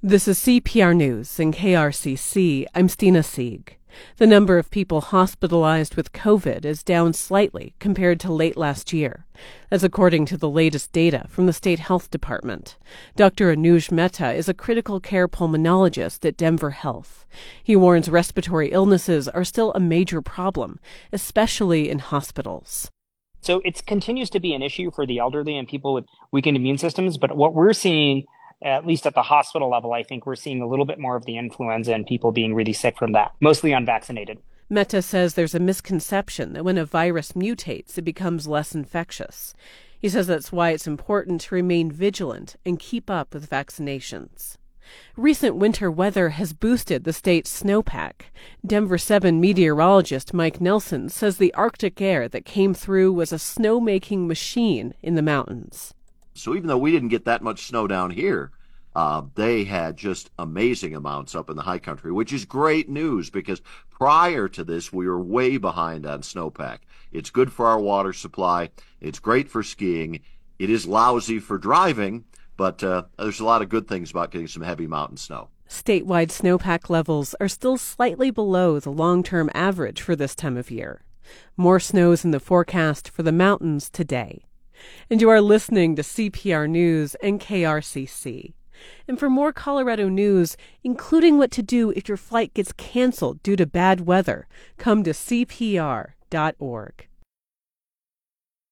This is CPR News in KRCC. I'm Stina Sieg. The number of people hospitalized with COVID is down slightly compared to late last year. That's according to the latest data from the State Health Department. Dr. Anuj Mehta is a critical care pulmonologist at Denver Health. He warns respiratory illnesses are still a major problem, especially in hospitals. So it continues to be an issue for the elderly and people with weakened immune systems. But what we're seeing, at least at the hospital level, I think we're seeing a little bit more of the influenza and people being really sick from that, mostly unvaccinated. Mehta says there's a misconception that when a virus mutates, it becomes less infectious. He says that's why it's important to remain vigilant and keep up with vaccinations. Recent winter weather has boosted the state's snowpack. Denver 7 meteorologist Mike Nelson says the Arctic air that came through was a snow-making machine in the mountains. So even though we didn't get that much snow down here, they had just amazing amounts up in the high country, which is great news because prior to this, we were way behind on snowpack. It's good for our water supply. It's great for skiing. It is lousy for driving, but there's a lot of good things about getting some heavy mountain snow. Statewide snowpack levels are still slightly below the long-term average for this time of year. More snow's in the forecast for the mountains today. And you are listening to CPR News and KRCC. And for more Colorado news, including what to do if your flight gets canceled due to bad weather, come to CPR.org.